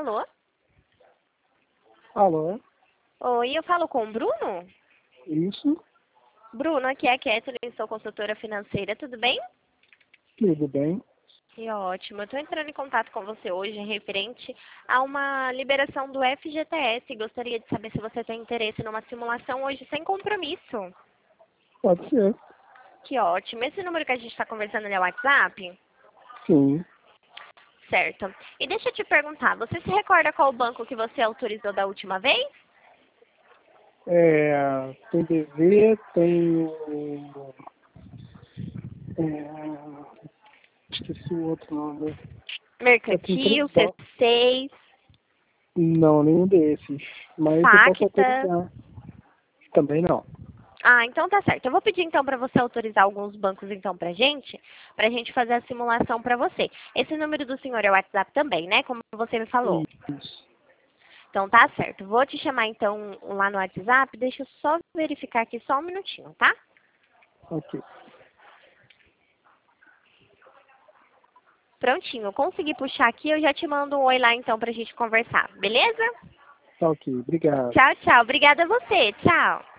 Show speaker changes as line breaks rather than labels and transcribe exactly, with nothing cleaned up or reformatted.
Alô?
Alô?
Oi, eu falo com o Bruno?
Isso?
Bruno, aqui é a Kathleen, sou consultora financeira, tudo bem?
Tudo bem?
Que ótimo. Eu estou entrando em contato com você hoje referente a uma liberação do F G T S. Gostaria de saber se você tem interesse numa simulação hoje sem compromisso.
Pode ser.
Que ótimo. Esse número que a gente está conversando é o WhatsApp?
Sim.
Certo. E deixa eu te perguntar, você se recorda qual o banco que você autorizou da última vez?
É, tem B V, tem o... É, esqueci o outro nome. Eu tenho três
Mercantil, C
bancos.
seis,
Não, nenhum desses. Mas eu posso
Facta.
autorizar. Também não.
Ah, então tá certo. Eu vou pedir então para você autorizar alguns bancos então pra gente, pra gente fazer a simulação para você. Esse número do senhor é o WhatsApp também, né? Como você me falou.
Isso.
Então tá certo. Vou te chamar então lá no WhatsApp. Deixa eu só verificar aqui só um minutinho, tá?
Ok.
Prontinho. Consegui puxar aqui, eu já te mando um oi lá então pra gente conversar. Beleza?
Tá ok. Obrigado.
Tchau, tchau. Obrigada a você. Tchau.